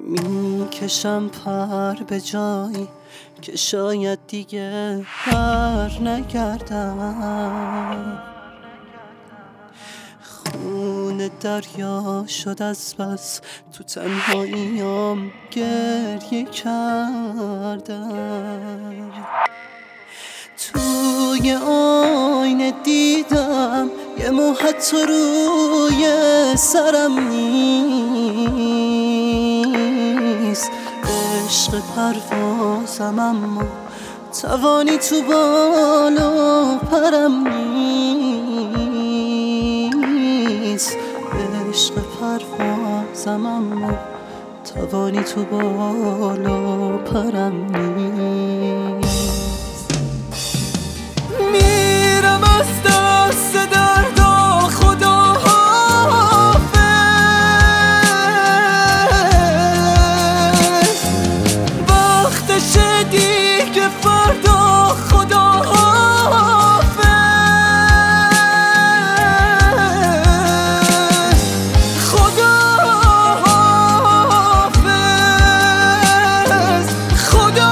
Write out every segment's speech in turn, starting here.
میکشم پر به جایی که شاید دیگه بر نگردم. خون دریا شد از بس تو تنهاییام گریه کردم. توی آینه دیدم یه مو حتی روی سرم نیست. عشق پروازم اما توانی تو بالا پرم نیست. عشق پروازم اما توانی تو بالا پرم نیست. میرم از دست دردا خدا حافظ. وقتشه دیگه فردا خدا حافظ. خدا حافظ. خدا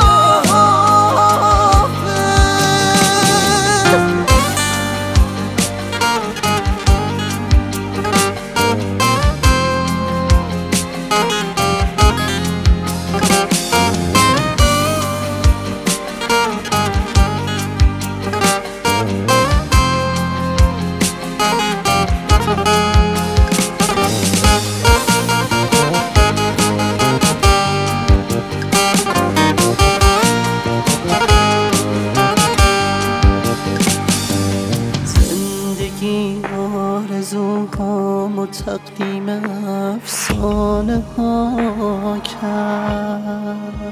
آرزوهام و تقدیم افسانه ها کرد.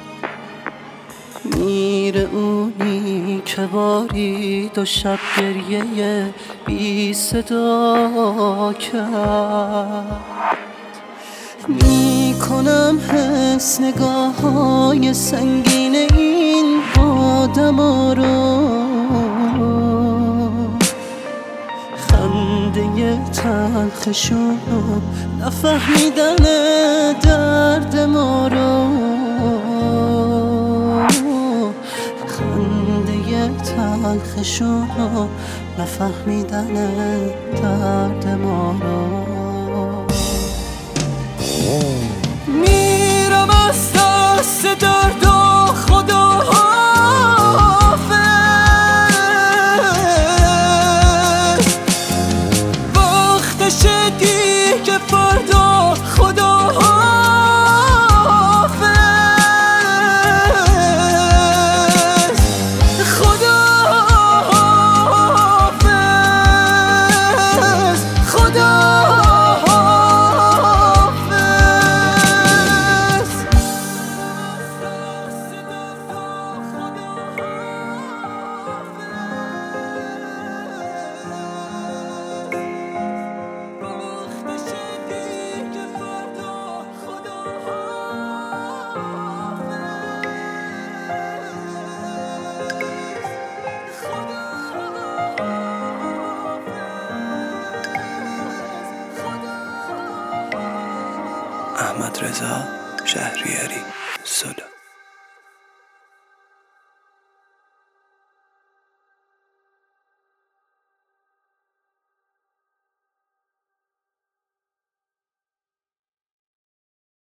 میره اونی که بارید و شب گریه بی صدا کرد. میکنم حس نگاه های سنگین این آدم رو. خنده تلخشون نفهمیدن درد ما رو. خنده تلخشون نفهمیدن درد ما رو. میرم از دست دردا خدا حافظ. وقتشه دیگه فردا خدا حافظ. خدا حافظ. خدا احمدرضا شهریاری.